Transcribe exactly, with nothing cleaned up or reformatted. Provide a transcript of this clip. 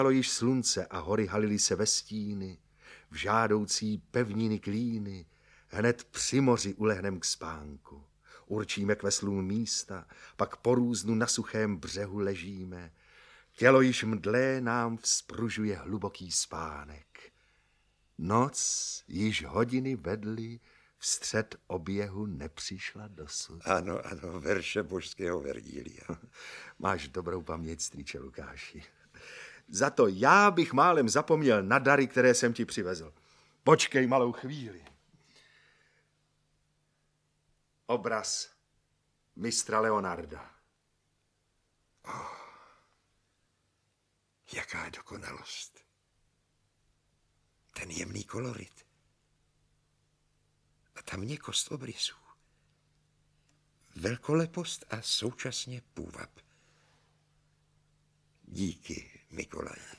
již slunce a hory halily se ve stíny, v žádoucí pevniny klíny, hned při moři ulehnem k spánku. Určíme k veslům místa, pak po různu na suchém břehu ležíme. Tělo již mdlé nám vzpružuje hluboký spánek. Noc již hodiny vedly, vstřed oběhu nepřišla dosud. Ano, ano, verše božského Vergília. Máš dobrou paměť, strýče Lukáši. Za to já bych málem zapomněl na dary, které jsem ti přivezl. Počkej malou chvíli. Obraz mistra Leonarda. Oh, jaká dokonalost. Ten jemný kolorit. A ta měkkost obrysů. Velkolepost a současně půvab. Díky, Mikolaji.